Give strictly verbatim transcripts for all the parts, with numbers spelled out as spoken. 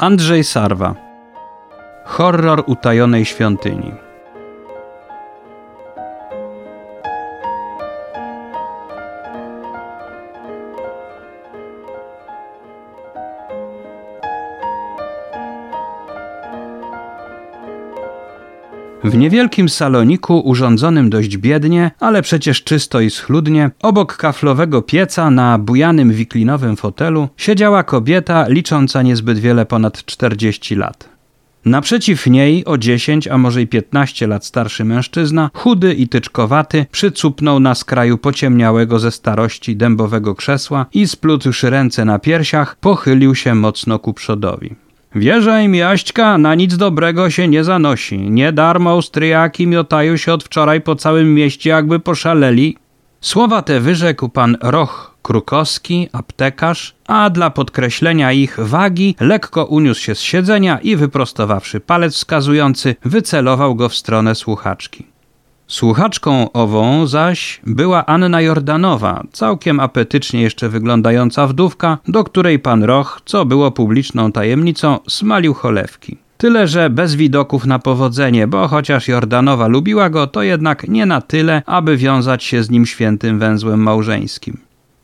Andrzej Sarwa. Horror utajonej świątyni. W niewielkim saloniku, urządzonym dość biednie, ale przecież czysto i schludnie, obok kaflowego pieca na bujanym wiklinowym fotelu siedziała kobieta licząca niezbyt wiele ponad czterdzieści lat. Naprzeciw niej o dziesięć, a może i piętnaście lat starszy mężczyzna, chudy i tyczkowaty, przycupnął na skraju pociemniałego ze starości dębowego krzesła i splótłszy ręce na piersiach, pochylił się mocno ku przodowi. Wierzaj mi, Aśćka, na nic dobrego się nie zanosi. Nie darmo Austriaki miotają się od wczoraj po całym mieście, jakby poszaleli. Słowa te wyrzekł pan Roch Krukowski, aptekarz, a dla podkreślenia ich wagi lekko uniósł się z siedzenia i wyprostowawszy palec wskazujący, wycelował go w stronę słuchaczki. Słuchaczką ową zaś była Anna Jordanowa, całkiem apetycznie jeszcze wyglądająca wdówka, do której pan Roch, co było publiczną tajemnicą, smalił cholewki. Tyle, że bez widoków na powodzenie, bo chociaż Jordanowa lubiła go, to jednak nie na tyle, aby wiązać się z nim świętym węzłem małżeńskim.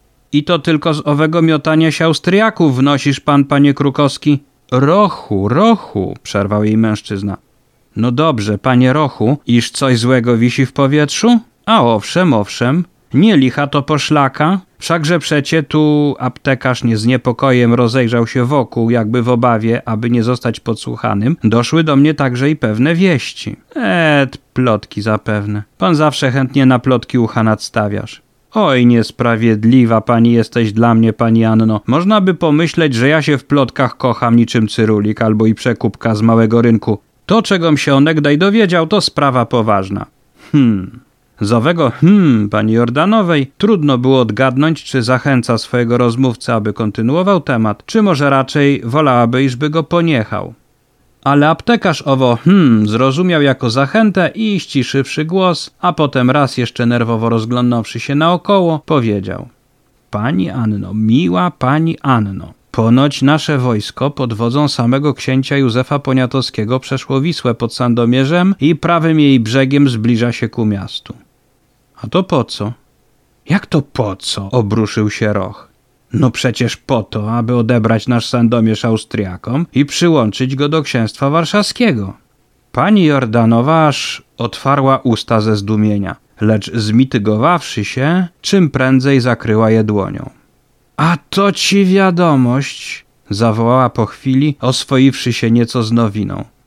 I to tylko z owego miotania się Austriaków wnosisz pan, panie Krukowski? Rochu, Rochu, przerwał jej mężczyzna. No dobrze, panie Rochu, iż coś złego wisi w powietrzu? A owszem, owszem, nie licha to poszlaka, wszakże przecie tu aptekarz nie z niepokojem rozejrzał się wokół, jakby w obawie, aby nie zostać podsłuchanym, doszły do mnie także i pewne wieści. Et, plotki zapewne. Pan zawsze chętnie na plotki ucha nadstawiasz. Oj, niesprawiedliwa pani jesteś dla mnie, pani Anno. Można by pomyśleć, że ja się w plotkach kocham niczym cyrulik albo i przekupka z małego rynku. To, czegom się onegdaj dowiedział, to sprawa poważna. Hmm. Z owego hmm pani Jordanowej trudno było odgadnąć, czy zachęca swojego rozmówcę, aby kontynuował temat, czy może raczej wolałaby, iżby go poniechał. Ale aptekarz owo hmm zrozumiał jako zachętę i ściszywszy głos, a potem raz jeszcze nerwowo rozglądnąwszy się naokoło, powiedział: Pani Anno, miła pani Anno, ponoć nasze wojsko pod wodzą samego księcia Józefa Poniatowskiego przeszło Wisłę pod Sandomierzem i prawym jej brzegiem zbliża się ku miastu. A to po co? Jak to po co? Obruszył się Roch. No przecież po to, aby odebrać nasz Sandomierz Austriakom i przyłączyć go do księstwa warszawskiego. Pani Jordanowa aż otwarła usta ze zdumienia, lecz zmitygowawszy się, czym prędzej zakryła je dłonią. A to ci wiadomość, zawołała po chwili, oswoiwszy się nieco z nowiną.